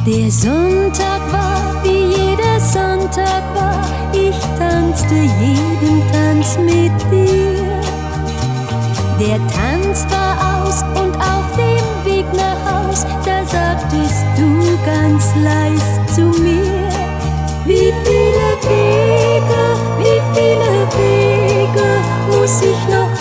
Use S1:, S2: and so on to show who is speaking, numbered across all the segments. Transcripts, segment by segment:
S1: Der Sonntag war, wie jeder Sonntag war, ich tanzte jeden Tanz mit dir. Der Tanz war aus und auf dem Weg nach Haus, da sagtest du ganz leis zu mir: Wie viele Wege muss ich noch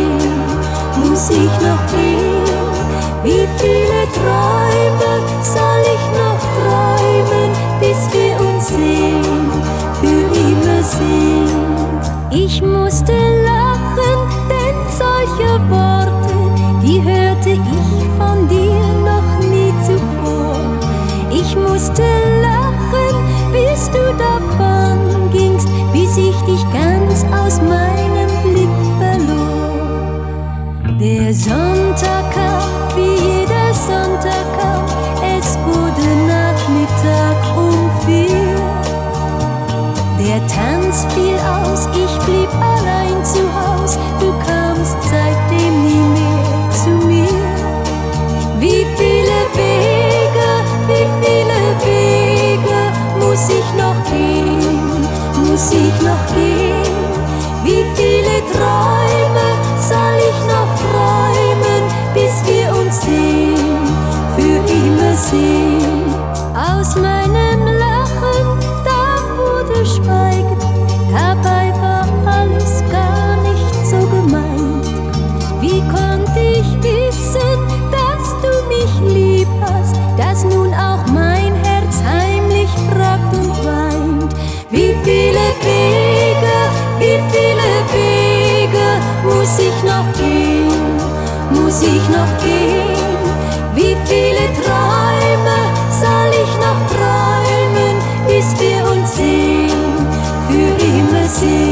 S1: gehen, wie viele Träume soll ich noch träumen, bis wir uns sehen, für immer sehen. Ich musste lachen, denn solche Worte, die hörte ich von dir noch nie zuvor. Ich musste lachen, bis du davon gingst, bis ich dich ganz aus meinem Blick verlor. Der Sonntag kam, wie jeder Sonntag kam, es wurde Nachmittag um 4. Der Tanz fiel aus, ich blieb allein zu Haus, du kamst seitdem nie mehr zu mir. Wie viele Wege muss ich noch gehen, wie viele Träume soll ich noch träumen, bis wir uns sehen, für immer sehen. Aus meinem Lachen, da wurde Schweigen, dabei war alles gar nicht so gemeint. Wie konnte ich wissen, dass du mich lieb hast, dass nun auch mein Herz heimlich fragt und weint? Wie viele Wege muss ich noch gehen, wie viele Träume soll ich noch träumen, bis wir uns sehen, für immer sehen.